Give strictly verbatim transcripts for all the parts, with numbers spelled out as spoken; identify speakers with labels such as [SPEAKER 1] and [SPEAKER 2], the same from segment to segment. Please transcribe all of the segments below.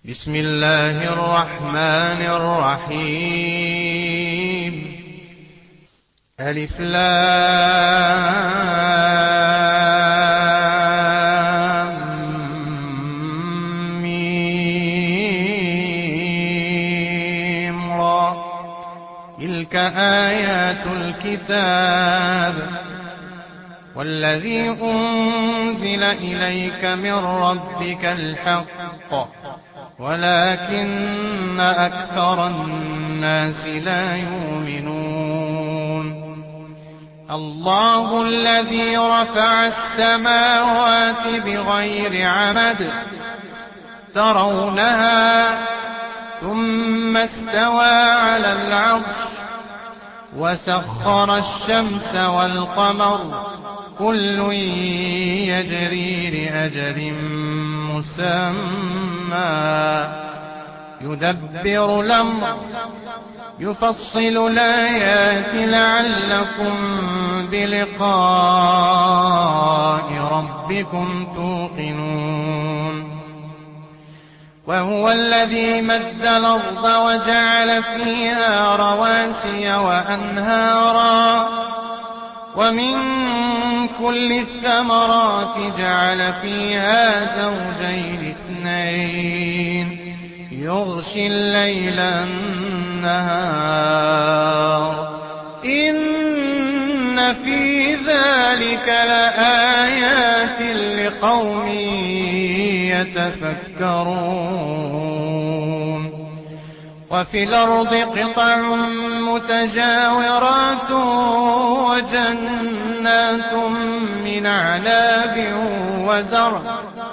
[SPEAKER 1] بسم الله الرحمن الرحيم. ألف لام ميم را. تلك آيات الكتاب والذي أنزل إليك من ربك الحق ولكن أكثر الناس لا يؤمنون. الله الذي رفع السماوات بغير عمد ترونها ثم استوى على العرش وسخر الشمس والقمر كل يجري لأجل مسمى يدبر الأمر يفصل الآيات لعلكم بلقاء ربكم توقنون. وهو الذي مد الأرض وجعل فيها رواسي وأنهارا ومن كل الثمرات جعل فيها زوجين اثنين يغشي الليل النهار إن في ذلك لآيات لقوم يتفكرون. وفي الأرض قطع متجاورات وجنات من أعناب وزرع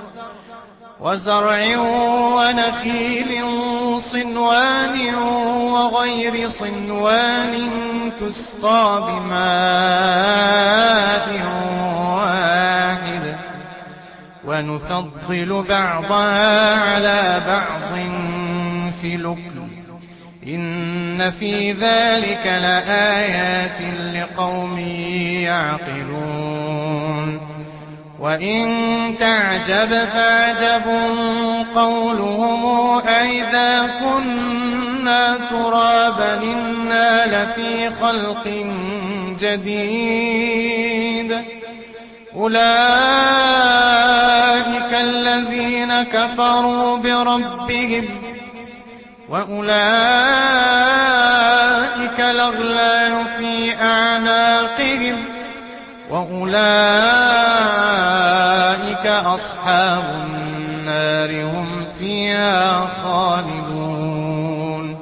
[SPEAKER 1] وزرع ونخيل صنوان وغير صنوان تسقى بماء واحد ونفضل بعضها على بعض في الأكل إن في ذلك لآيات لقوم يعقلون. وإن تعجب فعجب قولهم أئذا كنا ترابا إنا لفي خلق جديد أولئك الذين كفروا بربهم وأولئك الأغلال في أعناقهم وأولئك أصحاب النار هم فيها خالدون.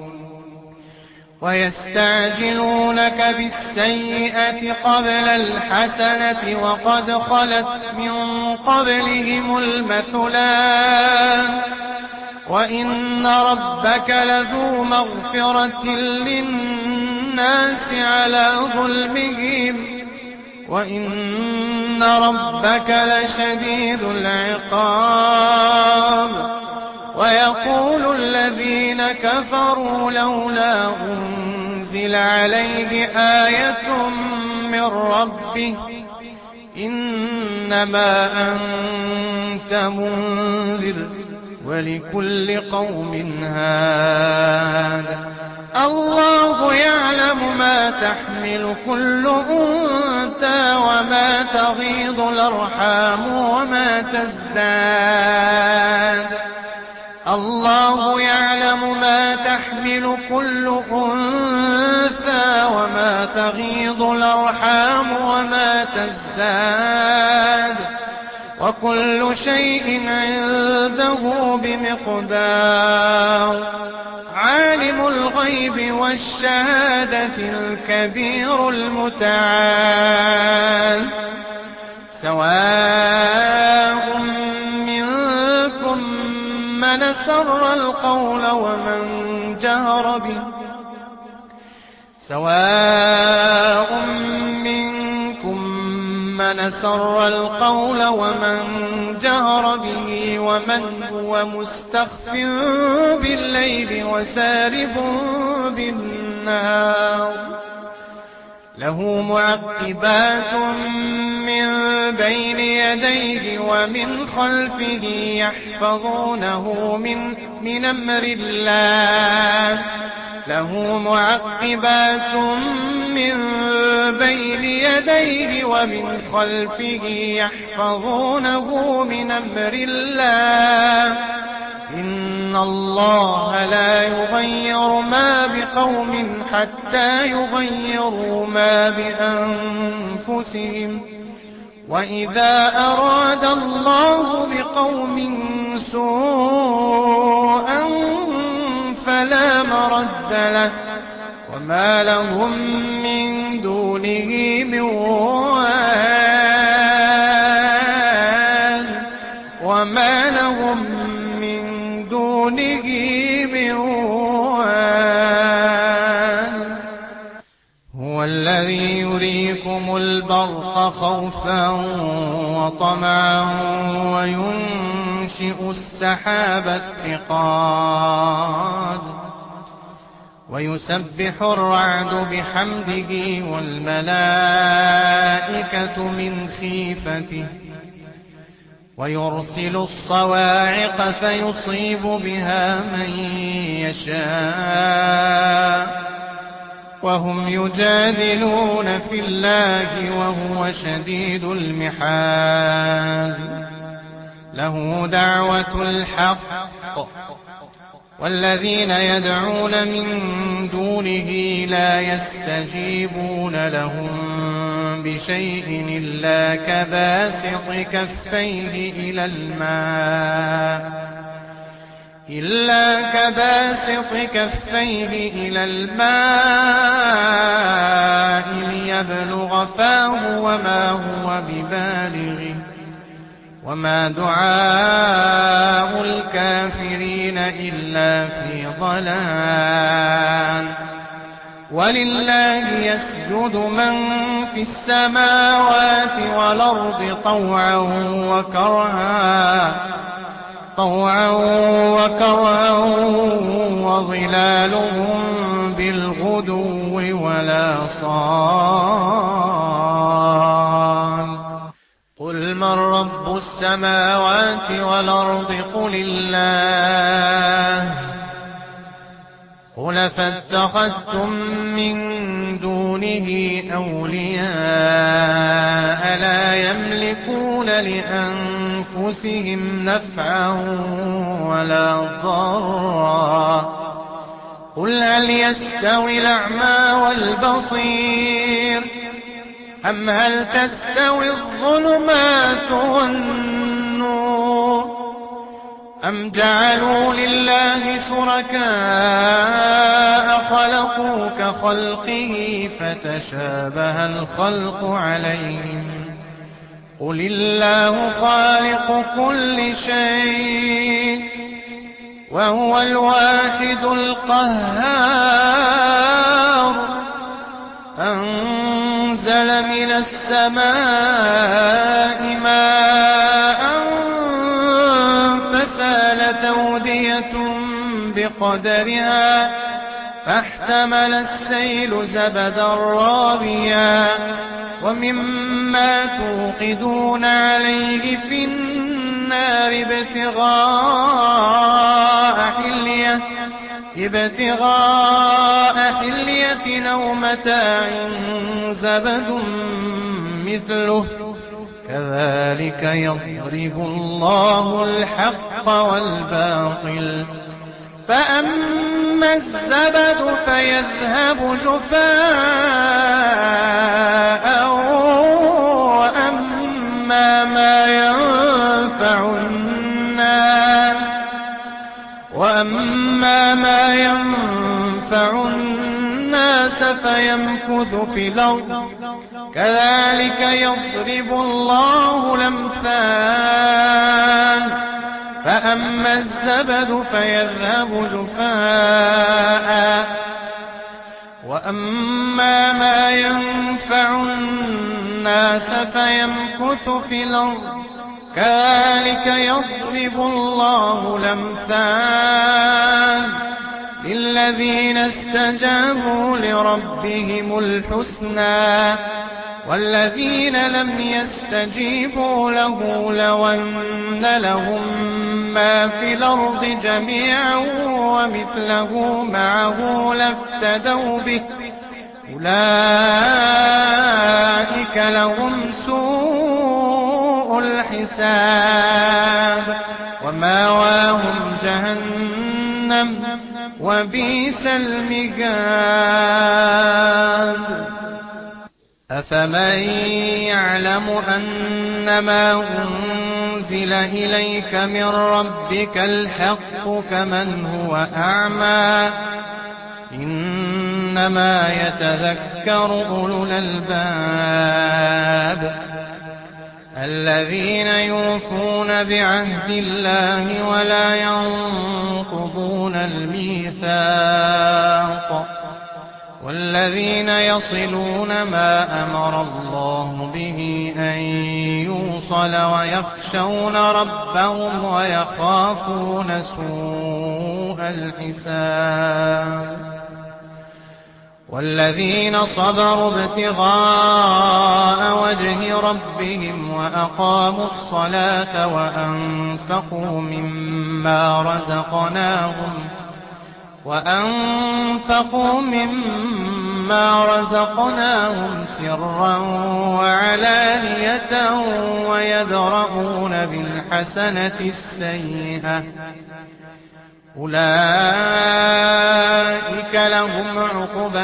[SPEAKER 1] ويستعجلونك بالسيئة قبل الحسنة وقد خلت من قبلهم المثلان وإن ربك لذو مغفرة للناس على ظلمهم وإن ربك لشديد العقاب. ويقول الذين كفروا لولا أنزل عليه آية من ربه إنما أنت منذر ولكل قوم هاد. الله يعلم ما تحمل كل أنثى وما تغيض الأرحام وما تزداد. الله يعلم ما تحمل كل أنثى وما تغيض الأرحام وما تزداد وكل شيء عنده بمقدار. عالم الغيب والشهادة الكبير المتعال. سواء منكم من سر القول ومن جهر به سواء منكم من سر القول ومن جهر به ومن هو مستخف بالليل وسارب بالنهار له معقبات من بين يديه ومن خلفه يحفظونه من, من أمر الله له معقبات من بين يديه ومن خلفه يحفظونه من أمر الله إن الله لا يغير ما بقوم حتى يغيروا ما بأنفسهم وإذا أراد الله بقوم سوءا فلا مرد له وما لهم من دونه من وال وما لهم من دونه من وال هو الذي يريكم البرق خوفا وطمعا وينشئ السحاب الثقال ويسبح الرعد بحمده والملائكة من خيفته ويرسل الصواعق فيصيب بها من يشاء وهم يجادلون في الله وهو شديد المحال له دعوة الحق والذين يدعون من دونه لا يستجيبون لهم بشيء إلا كباسط كفيه إلى الماء إلا كباسط كفيه إلى الماء ليبلغ فاه وما هو ببالغه وما دعاء الكافرين إلا في ضلال ولله يسجد من في السماوات والأرض طوعا وكرها طوعا وكرها وظلالهم بالغدو ولا صال قل من رب السماوات والأرض قل الله قل فاتخذتم من دونه أولياء لا يملكون لأنفسهم نفعا ولا ضرا قل هل يستوي الأعمى والبصير أم هل تستوي الظلمات والنور أم جعلوا لله شركاء خلقوا كخلقه فتشابه الخلق عليهم قل الله خالق كل شيء وهو الواحد القهار أنزل من السماء ماء فسالت أودية بقدرها فاحتمل السيل زبدا رابيا ومما توقدون عليه في النار ابتغاء حلية ابتغاء حلية أو متاع زبد مثله كذلك يضرب الله الحق والباطل فأما الزبد فيذهب جفاء وأما ما ينفع الناس وأما ما ينفع الناس فيمكث في الأرض كذلك يضرب الله الأمثال فأما الزبد فيذهب جفاء وأما ما ينفع الناس فيمكث في الأرض كذلك يضرب الله الأمثال للذين استجابوا لربهم الحسنى والذين لم يستجيبوا له لو أن لهم ما في الأرض جميعا ومثله معه لافتدوا به أولئك لهم سوء الحساب ومأواهم جهنم وبئس المهاد. أفمن يعلم أنما أنزل إليك من ربك الحق كمن هو أعمى إنما يتذكر أولو الألباب الذين يوفون بعهد الله ولا ينقضون الميثاق والذين يصلون ما أمر الله به أن يوصل ويخشون ربهم ويخافون سوء الحساب والذين صبروا ابتغاء وجه ربهم وأقاموا الصلاة وأنفقوا مما رزقناهم وأنفقوا مما رزقناهم سرا وعلانية ويدرؤون بالحسنة السيئة أولئك لهم عقبى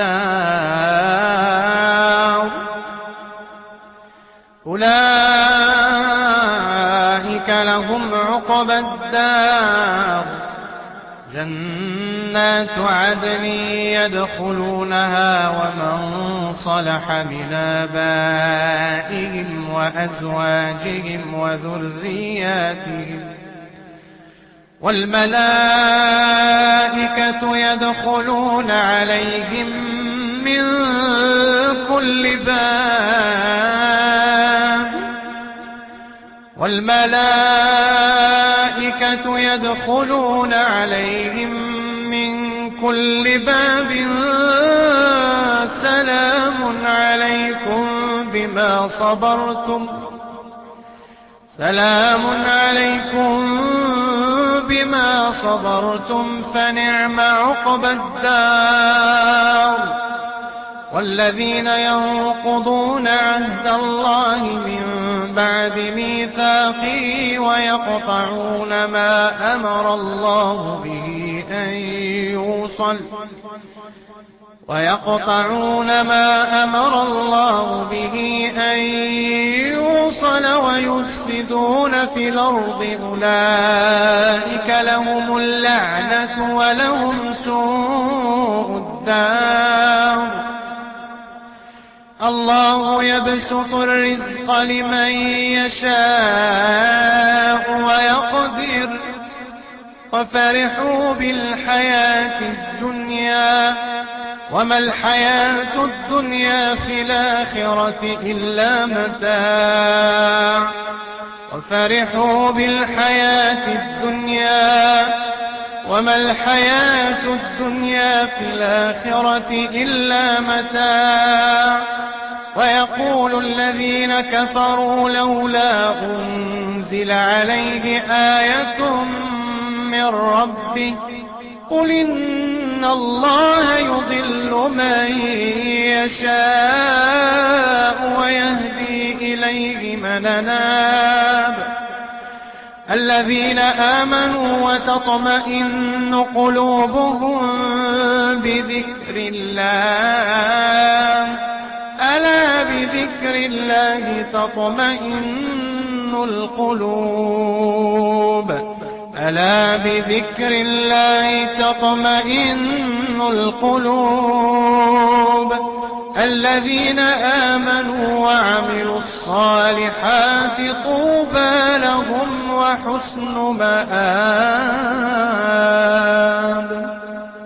[SPEAKER 1] الدار أولئك لهم عقبى الدار جنات عدن يدخلونها ومن صلح من آبائهم وأزواجهم وذرياتهم والملائكة يدخلون عليهم من كل باب والملائكة يدخلون عليهم من كل باب سلام عليكم بما صبرتم سلام عليكم بما صبرتم فنعم عقبى الدار والذين ينقضون عهد الله من بعد ميثاقه ويقطعون ما أمر الله به أن يوصل ويقطعون ما أمر الله به أن يوصل ويفسدون في الأرض أولئك لهم اللعنة ولهم سوء الدار الله يبسط الرزق لمن يشاء ويقدر وفرحوا بالحياة الدنيا وما الحياة الدنيا في الآخرة إلا متاع وفرحوا بالحياة الدنيا وما الحياة الدنيا في الآخرة إلا متاع ويقول الذين كفروا لولا أنزل عليه آية من ربه قل إن الله يضل من يشاء ويهدي إليه من أناب الذين آمنوا وتطمئن قلوبهم بذكر الله ألا بذكر الله تطمئن القلوب ألا بذكر الله تطمئن القلوب الذين آمنوا وعملوا الصالحات طوبى لهم وحسن مآب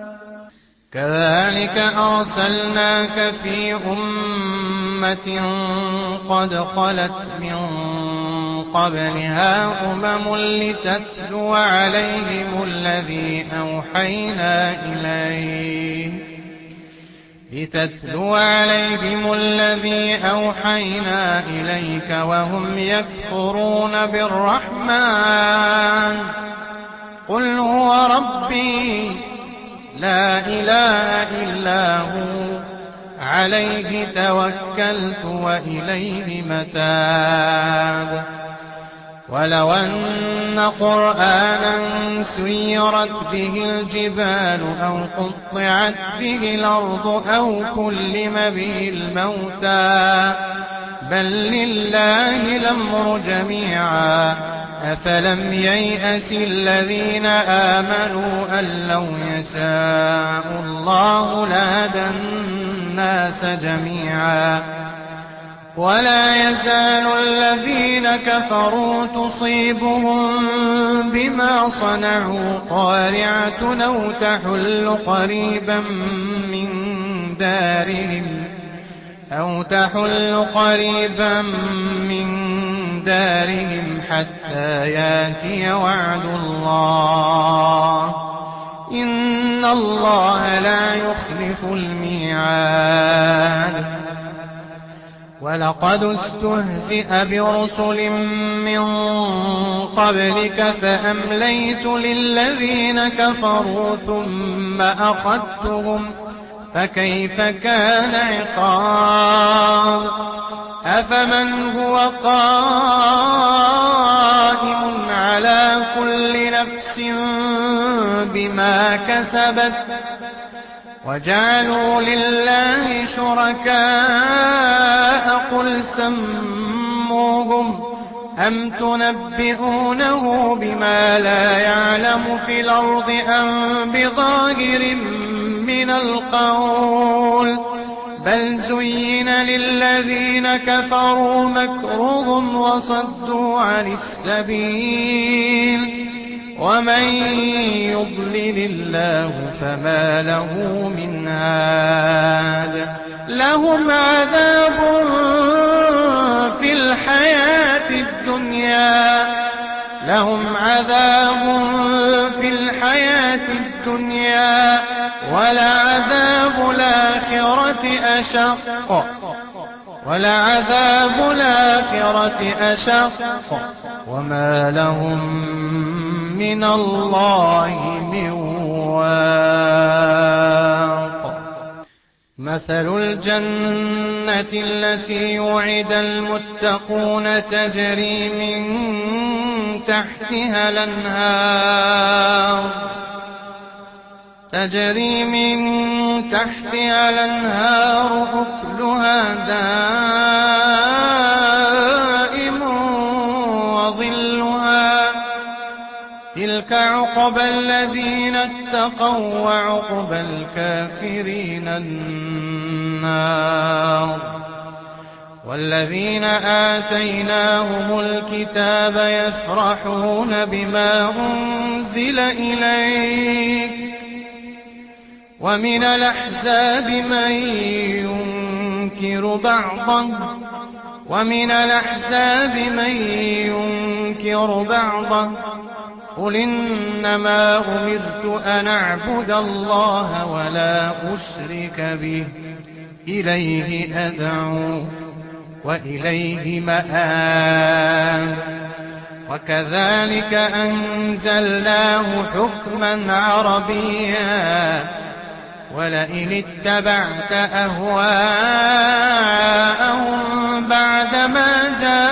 [SPEAKER 1] كذلك أرسلناك في أمة قد خلت من قبلها أمم لتتلو عليهم الذي الذي أوحينا إليك لتتلو عليهم الذي أوحينا إليك وهم يكفرون بالرحمن قل هو ربي لا إله إلا هو عليه توكلت وإليه متاب ولو أن قرآنا سيرت به الجبال أو قطعت به الأرض أو كلم به الموتى بل لله الأمر جميعا أفلم ييأس الذين آمنوا أن لو يشاء الله لهدى الناس جميعا ولا يزال الذين كفروا تصيبهم بما صنعوا قارعة أو تحل قريبا من دارهم أو تحل قريبا من دارهم حتى ياتي وعد الله إن الله لا يخلف الميعاد ولقد استهزئ برسل من قبلك فأمليت للذين كفروا ثم أخذتهم فكيف كان عقاب أفمن هو قائم على كل نفس بما كسبت وجعلوا لله شركاء قل سموهم أم تنبئونه بما لا يعلم في الأرض أم بظاهر من القول بل زين للذين كفروا مكرهم وصدوا عن السبيل ومن يضلل الله فما له من هاد لهم عذاب في الحياة الدنيا لهم عذاب في الحياة الدنيا ولعذاب الآخرة أشق ولعذاب الآخرة أشق وما لهم من الله من واق مثل الجنة التي وعد المتقون تجري من تحتها الأنهار تجري من تحتها الأنهار أكلها دائم وظلها تلك عقبى الذين اتقوا وعقبى الكافرين النار والذين آتيناهم الكتاب يفرحون بما أنزل إليك ومن الأحزاب من ينكر بعضا ومن الأحزاب من ينكر بعضا قل إنما أمرت أن أعبد الله ولا أشرك به إليه أدعو وإليه مآب وكذلك أنزلناه حكما عربيا ولئن اتبعت أهواءهم بعدما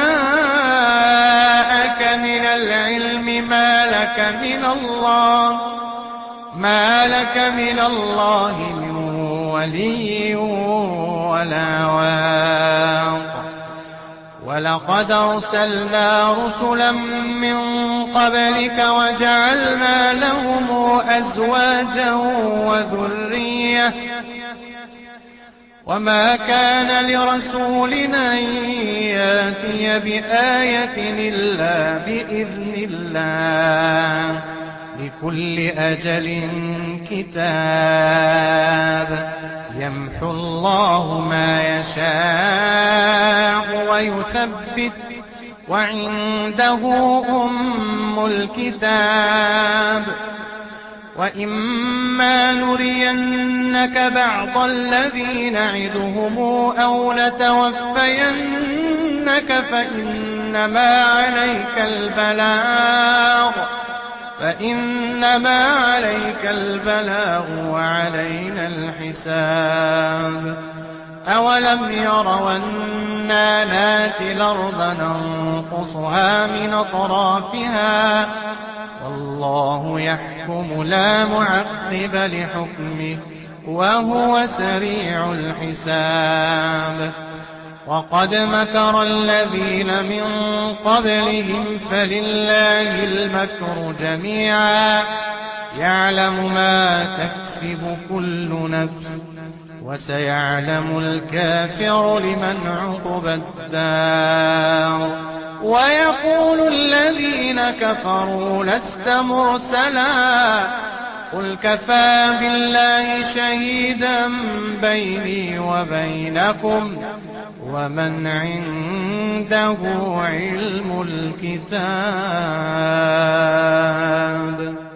[SPEAKER 1] جاءك من العلم ما لك من الله ما لك من الله من ولي ولا واق ولقد أرسلنا رسلا من قبلك وجعلنا لهم أزواجا وذرية وما كان لرسول أن يأتي بآية إلا بإذن الله لكل أجل كتاب يمحو الله ما يشاء ويثبت وعنده أم الكتاب وإما نرينك بعض الذي نعدهم أو نتوفينك فإنما عليك البلاغ فإنما عليك البلاغ وعلينا الحساب أولم يروا أنا ناتي الأرض ننقصها من أطرافها والله يحكم لا معقب لحكمه وهو سريع الحساب وقد مكر الذين من قبلهم فلله المكر جميعا يعلم ما تكسب كل نفس وسيعلم الكافر لمن عقبى الدار ويقول الذين كفروا لست مرسلا قل كفى بالله شهيدا بيني وبينكم ومن عنده علم الكتاب.